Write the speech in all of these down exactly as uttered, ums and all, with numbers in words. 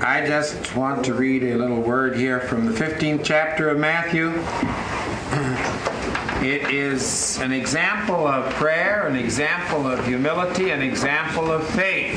I just want to read a little word here from the fifteenth chapter of Matthew. It is an example of prayer, an example of humility, an example of faith.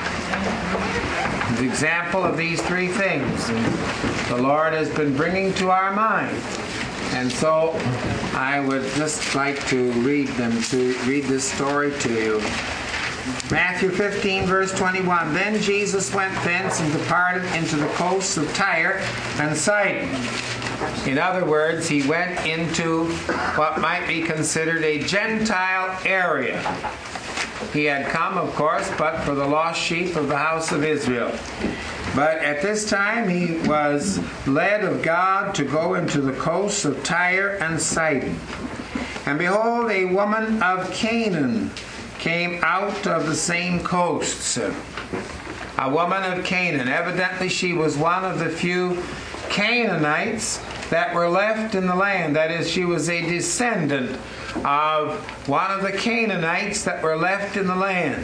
An example of these three things the Lord has been bringing to our mind. And so I would just like to read them, to read this story to you. Matthew fifteen, verse twenty-one. Then Jesus went thence and departed into the coasts of Tyre and Sidon. In other words, he went into what might be considered a Gentile area. He had come, of course, but for the lost sheep of the house of Israel. But at this time he was led of God to go into the coasts of Tyre and Sidon. And behold, a woman of Canaan came out of the same coasts. A woman of Canaan. Evidently she was one of the few Canaanites that were left in the land. That is, she was a descendant of one of the Canaanites that were left in the land.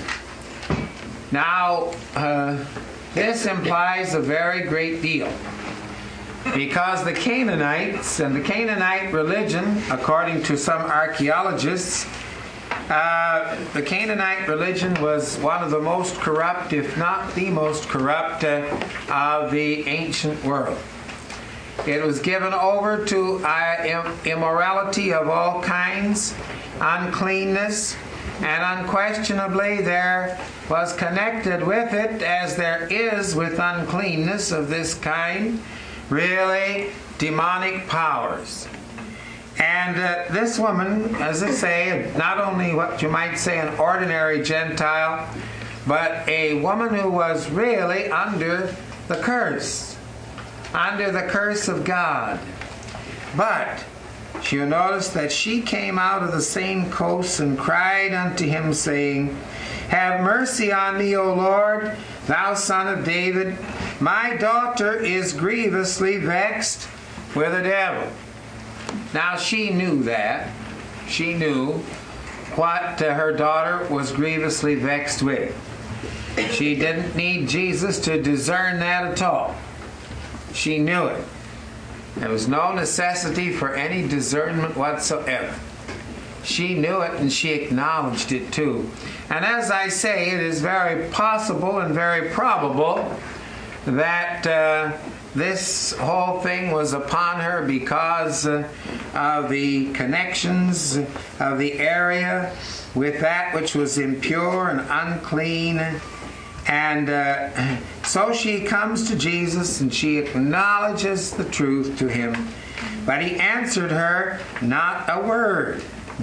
Now, uh, this implies a very great deal, because the Canaanites and the Canaanite religion, according to some archaeologists, uh, the Canaanite religion was one of the most corrupt, if not the most corrupt, uh, of the ancient world. It was given over to uh, immorality of all kinds, uncleanness, and unquestionably there was connected with it, as there is with uncleanness of this kind, really demonic powers. And uh, this woman, as I say, not only what you might say an ordinary Gentile, but a woman who was really under the curse. Under the curse of God. But you notice that she came out of the same coast and cried unto him, saying, Have mercy on me, O Lord, thou son of David. My daughter is grievously vexed with a devil. Now she knew that. She knew what uh, her daughter was grievously vexed with. She didn't need Jesus to discern that at all. She knew it. There was no necessity for any discernment whatsoever. She knew it and she acknowledged it too. And as I say, it is very possible and very probable that uh, this whole thing was upon her because uh, of the connections of the area with that which was impure and unclean. And uh, so she comes to Jesus and she acknowledges the truth to him. But he answered her not a word.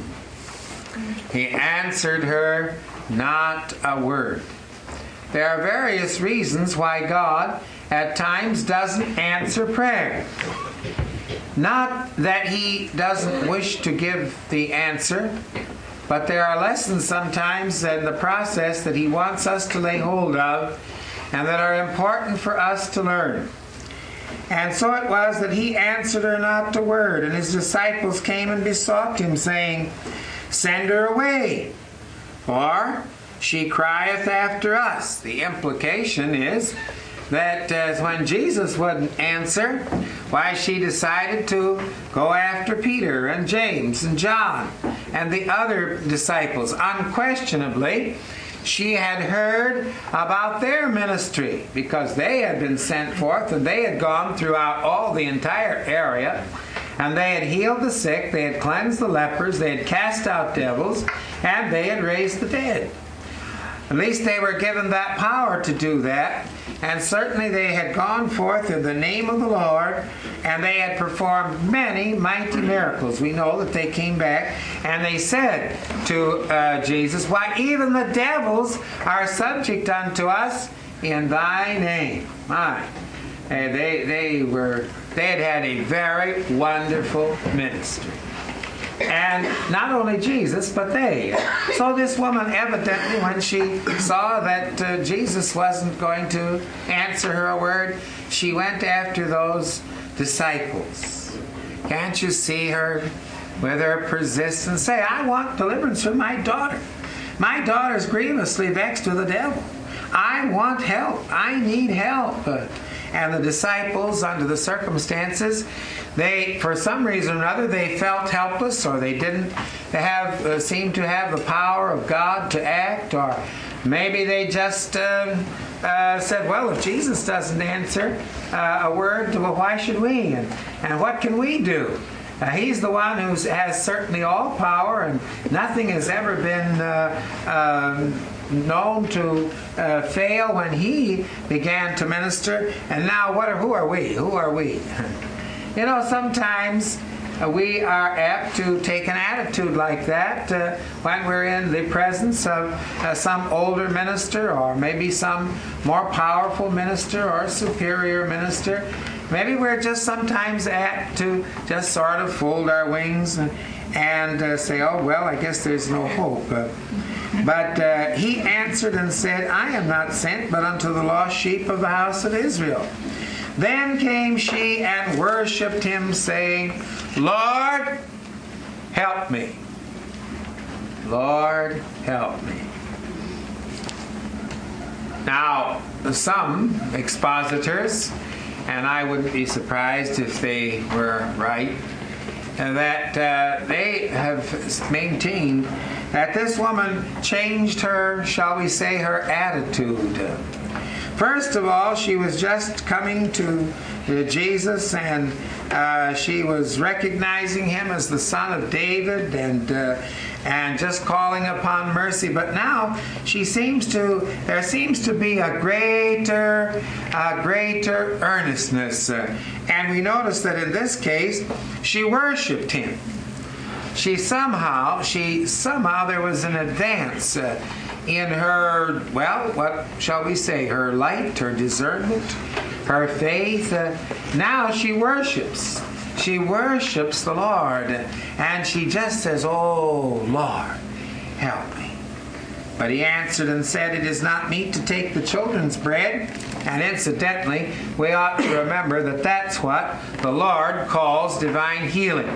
He answered her not a word. There are various reasons why God at times doesn't answer prayer. Not that he doesn't wish to give the answer, but there are lessons sometimes in the process that he wants us to lay hold of and that are important for us to learn. And so it was that he answered her not a word, and his disciples came and besought him, saying, Send her away, for she crieth after us. The implication is that uh, when Jesus wouldn't answer, why she decided to go after Peter and James and John and the other disciples. Unquestionably, she had heard about their ministry because they had been sent forth and they had gone throughout all the entire area, and they had healed the sick, they had cleansed the lepers, they had cast out devils, and they had raised the dead. At least they were given that power to do that. And certainly they had gone forth in the name of the Lord, and they had performed many mighty miracles. We know that they came back and they said to uh, Jesus, Why, even the devils are subject unto us in thy name. My, and they they were they had had a very wonderful ministry. And not only Jesus, but they. So this woman, evidently, when she saw that uh, Jesus wasn't going to answer her a word, she went after those disciples. Can't you see her with her persistence? Say, I want deliverance from my daughter. My daughter's grievously vexed with the devil. I want help. I need help. Uh, and the disciples, under the circumstances, they, for some reason or another, they felt helpless, or they didn't have, uh, seem to have the power of God to act, or maybe they just uh, uh, said, well, if Jesus doesn't answer uh, a word, well, why should we? And, and what can we do? Uh, he's the one who has certainly all power, and nothing has ever been uh, um, known to uh, fail when he began to minister. And now, what are, who are we? Who are we? You know, sometimes uh, we are apt to take an attitude like that uh, when we're in the presence of uh, some older minister, or maybe some more powerful minister or superior minister. Maybe we're just sometimes apt to just sort of fold our wings and, and uh, say, oh, well, I guess there's no hope. Uh, but uh, he answered and said, I am not sent but unto the lost sheep of the house of Israel. Then came she and worshipped him, saying, Lord, help me. Lord, help me. Now, some expositors, and I wouldn't be surprised if they were right, that uh, they have maintained that this woman changed her, shall we say, her attitude. First of all, she was just coming to uh, Jesus, and uh, she was recognizing him as the son of David, and uh, and just calling upon mercy. But now she seems to, there seems to be a greater, a greater earnestness. Uh, and we notice that in this case, she worshipped him. She somehow, she somehow, there was an advance uh, in her, well, what shall we say, her light, her discernment, her faith. Uh, now she worships. She worships the Lord, and she just says, oh, Lord, help me. But he answered and said, it is not meet to take the children's bread. And incidentally, we ought to remember that that's what the Lord calls divine healing.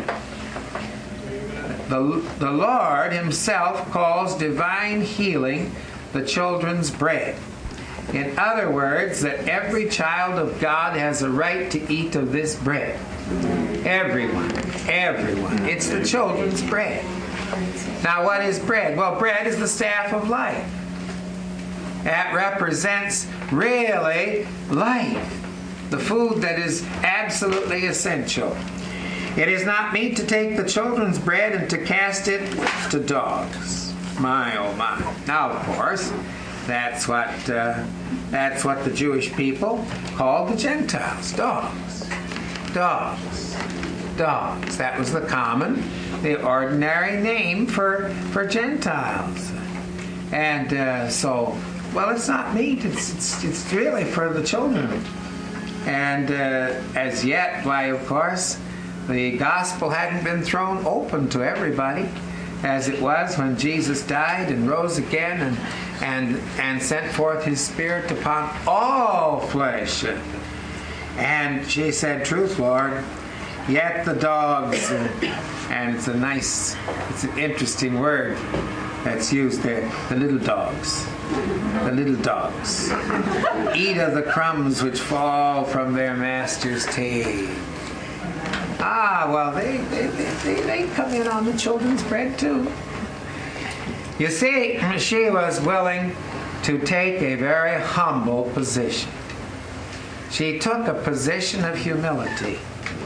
The, the Lord himself calls divine healing the children's bread. In other words, that every child of God has a right to eat of this bread. Everyone. Everyone. It's the children's bread. Now, what is bread? Well, bread is the staff of life. That represents really life. The food that is absolutely essential. It is not meet to take the children's bread and to cast it to dogs. My, oh my. Now, of course, that's what uh, that's what the Jewish people called the Gentiles. Dogs. Dogs. Dogs. That was the common, the ordinary name for, for Gentiles. And uh, so, well, it's not meat. It's, it's, it's really for the children. And uh, as yet, why, of course, the gospel hadn't been thrown open to everybody, as it was when Jesus died and rose again and and and sent forth his Spirit upon all flesh. And she said, truth, Lord, yet the dogs, and it's a nice, it's an interesting word that's used there, the little dogs. The little dogs eat of the crumbs which fall from their master's table. Ah, well, they, they, they, they come in on the children's bread too. You see, she was willing to take a very humble position. She took a position of humility.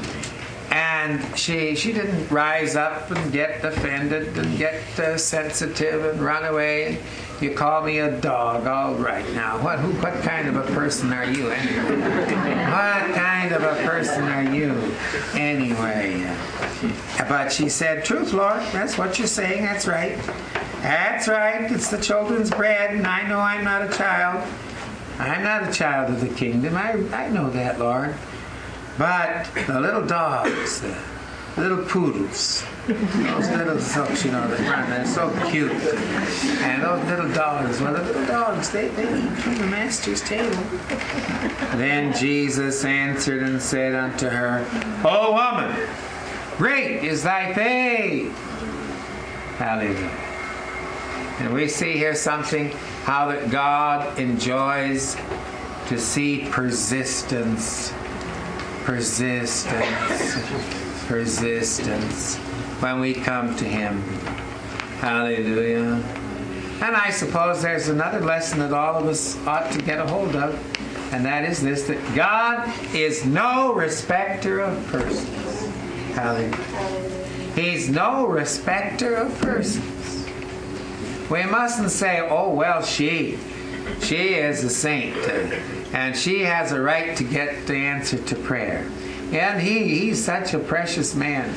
And she she didn't rise up and get offended and get uh, sensitive and run away. And you call me a dog, all right. Now, what who, what kind of a person are you anyway? What kind of a person are you anyway? But she said, truth, Lord, that's what you're saying, that's right. That's right, it's the children's bread, and I know I'm not a child. I'm not a child of the kingdom. I, I know that, Lord. But the little dogs, the little poodles, those little folks, you know, that run, they're so cute. And those little dogs, well, the little dogs, they, they eat from the master's table. Then Jesus answered and said unto her, O woman, great is thy faith. Hallelujah. And we see here something how that God enjoys to see persistence, persistence, persistence when we come to Him. Hallelujah. And I suppose there's another lesson that all of us ought to get a hold of, and that is this, that God is no respecter of persons. Hallelujah. He's no respecter of persons. We mustn't say, oh, well, she, she is a saint, and she has a right to get the answer to prayer. And he, he's such a precious man.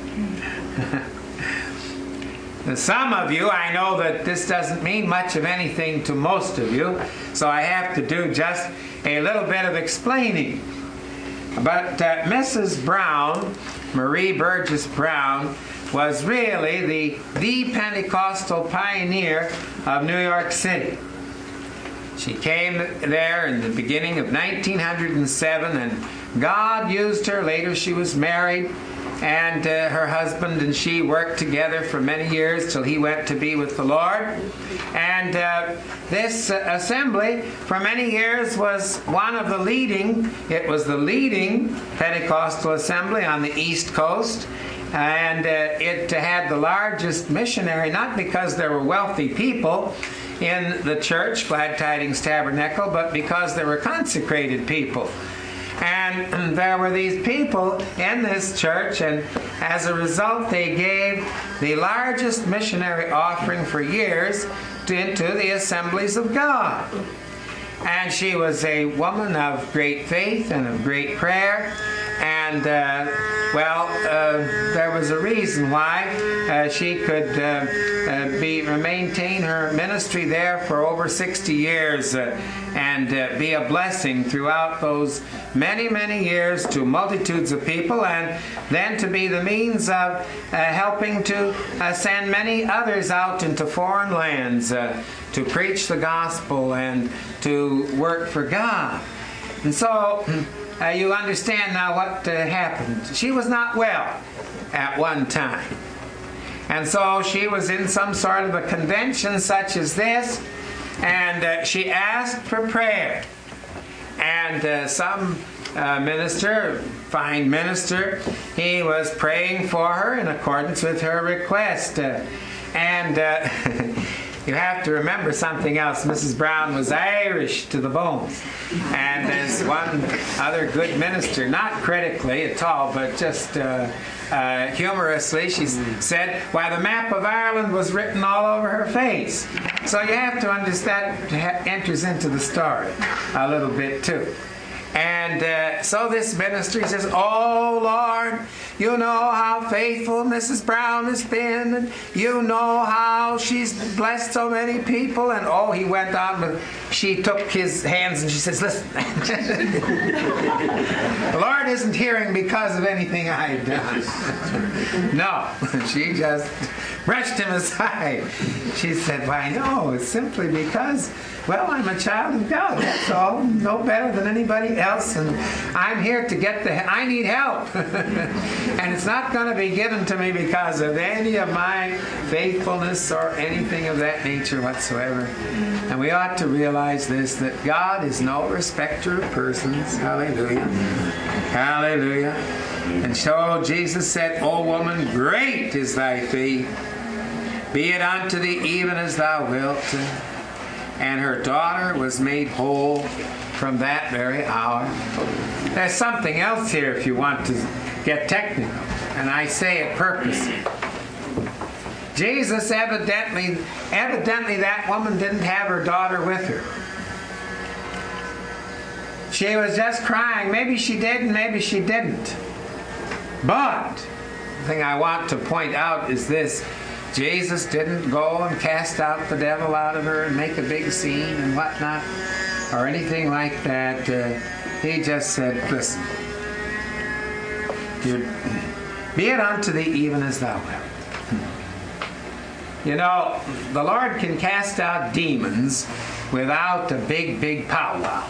Some of you, I know that this doesn't mean much of anything to most of you, so I have to do just a little bit of explaining. But uh, Missus Brown, Marie Burgess Brown, was really the, the Pentecostal pioneer of New York City. She came there in the beginning of nineteen oh seven, and God used her. Later she was married, and uh, her husband and she worked together for many years till he went to be with the Lord. And uh, this uh, assembly for many years was one of the leading, it was the leading Pentecostal assembly on the East Coast. And uh, it had the largest missionary, not because there were wealthy people in the church, Glad Tidings Tabernacle, but because there were consecrated people. And there were these people in this church, and as a result they gave the largest missionary offering for years to, into the assemblies of God. And she was a woman of great faith and of great prayer. And, uh, well, uh, there was a reason why uh, she could uh, uh, be maintain her ministry there for over sixty years uh, and uh, be a blessing throughout those many, many years to multitudes of people, and then to be the means of uh, helping to uh, send many others out into foreign lands uh, to preach the gospel and to work for God. And so Uh, you understand now what uh, happened. She was not well at one time. And so she was in some sort of a convention such as this, and uh, she asked for prayer. And uh, some uh, minister, fine minister, he was praying for her in accordance with her request. Uh, and uh, you have to remember something else. Missus Brown was Irish to the bone. And there's one other good minister, not critically at all, but just uh, uh, humorously, she said, why, the map of Ireland was written all over her face. So you have to understand, that enters into the story a little bit too. And uh, so this minister, he says, oh, Lord, you know how faithful Missus Brown has been, and you know how she's blessed so many people. And oh, he went on, but she took his hands and she says, listen, the Lord isn't hearing because of anything I've done. No, she just brushed him aside. She said, why, no, it's simply because, well, I'm a child of God, that's all. No better than anybody else, and I'm here to get the, I need help. And it's not going to be given to me because of any of my faithfulness or anything of that nature whatsoever. And we ought to realize this, that God is no respecter of persons. Hallelujah. Hallelujah. And so Jesus said, O woman, great is thy faith. Be it unto thee even as thou wilt. And her daughter was made whole from that very hour. There's something else here if you want to get technical, and I say it purposely. Jesus evidently, evidently that woman didn't have her daughter with her. She was just crying. Maybe she did and maybe she didn't. But the thing I want to point out is this. Jesus didn't go and cast out the devil out of her and make a big scene and whatnot, or anything like that. Uh, he just said, listen, be it unto thee even as thou wilt. You know, the Lord can cast out demons without a big, big powwow.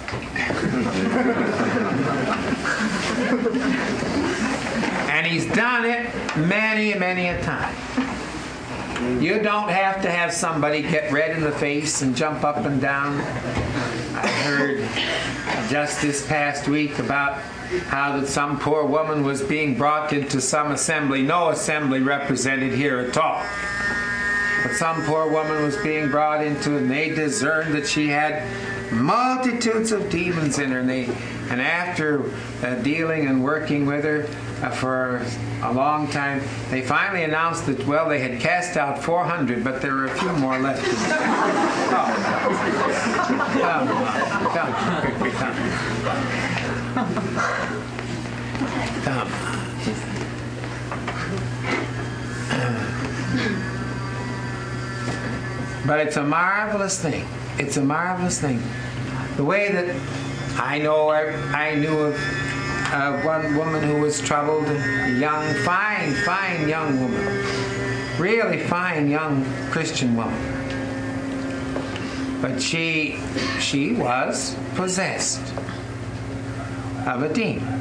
And he's done it many, many a time. You don't have to have somebody get red in the face and jump up and down. I heard just this past week about how that some poor woman was being brought into some assembly, no assembly represented here at all. But some poor woman was being brought into it, and they discerned that she had multitudes of demons in her. And, they, and after uh, dealing and working with her uh, for a long time, they finally announced that, well, they had cast out four hundred, but there were a few more left. Oh. Come on, come on, come on. Come on. But it's a marvelous thing. It's a marvelous thing. The way that I know, I, I knew of uh, one woman who was troubled, a young, fine, fine young woman. Really fine young Christian woman. But she, she was possessed of a demon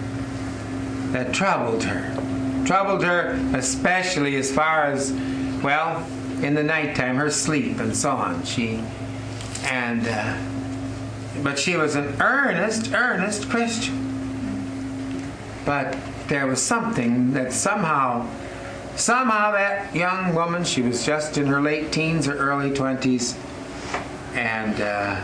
that troubled her. Troubled her especially as far as, well, in the nighttime, her sleep and so on. She, and, uh, but she was an earnest, earnest Christian. But there was something that somehow, somehow that young woman, she was just in her late teens or early twenties, and uh,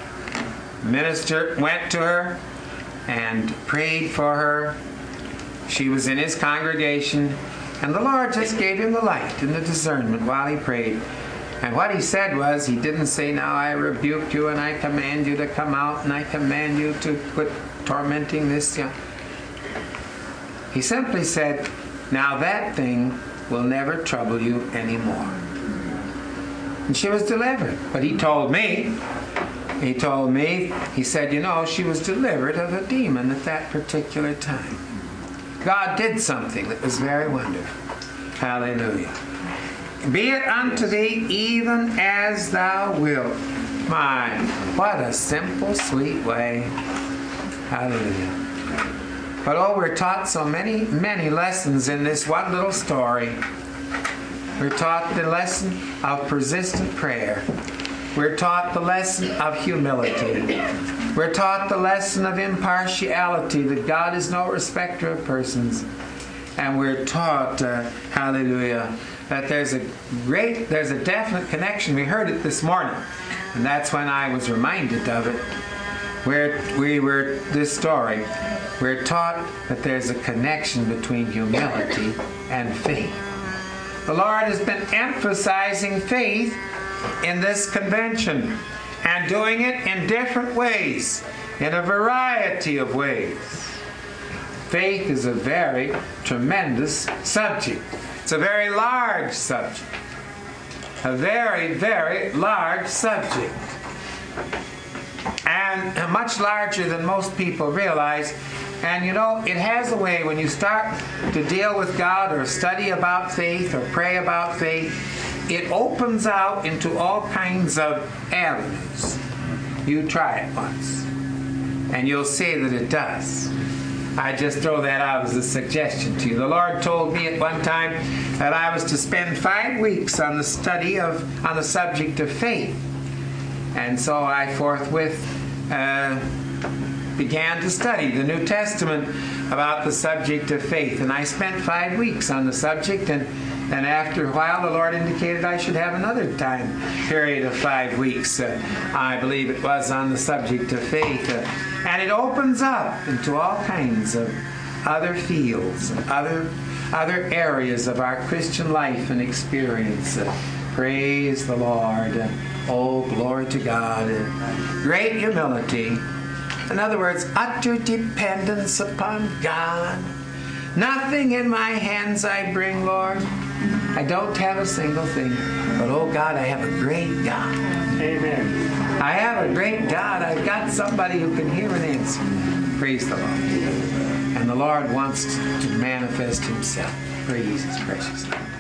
minister went to her and prayed for her. She was in his congregation, and the Lord just gave him the light and the discernment while he prayed. And what he said was, he didn't say, now I rebuke you and I command you to come out and I command you to quit tormenting this young. He simply said, now that thing will never trouble you anymore. And she was delivered. But he told me, he told me, he said, you know, she was delivered of a demon at that particular time. God did something that was very wonderful. Hallelujah. Be it unto thee even as thou wilt. My, what a simple, sweet way. Hallelujah. But oh, we're taught so many, many lessons in this one little story. We're taught the lesson of persistent prayer. We're taught the lesson of humility. We're taught the lesson of impartiality, that God is no respecter of persons. And we're taught, uh, hallelujah, that there's a great, there's a definite connection. We heard it this morning, and that's when I was reminded of it. Where we were, this story, we're taught that there's a connection between humility and faith. The Lord has been emphasizing faith in this convention and doing it in different ways, in a variety of ways. Faith is a very tremendous subject. It's a very large subject. A very, very large subject. And much larger than most people realize. And you know, it has a way when you start to deal with God or study about faith or pray about faith, it opens out into all kinds of avenues. You try it once, and you'll see that it does. I just throw that out as a suggestion to you. The Lord told me at one time that I was to spend five weeks on the study of, on the subject of faith. And so I forthwith uh, began to study the New Testament about the subject of faith. And I spent five weeks on the subject, and And after a while, the Lord indicated I should have another time period of five weeks. Uh, I believe it was on the subject of faith. Uh, and it opens up into all kinds of other fields, other, other areas of our Christian life and experience. Uh, praise the Lord. Uh, oh, glory to God. Uh, great humility. In other words, utter dependence upon God. Nothing in my hands I bring, Lord. I don't have a single thing. But, oh, God, I have a great God. Amen. I have a great God. I've got somebody who can hear and answer. Praise the Lord. And the Lord wants to manifest himself. Praise his precious name.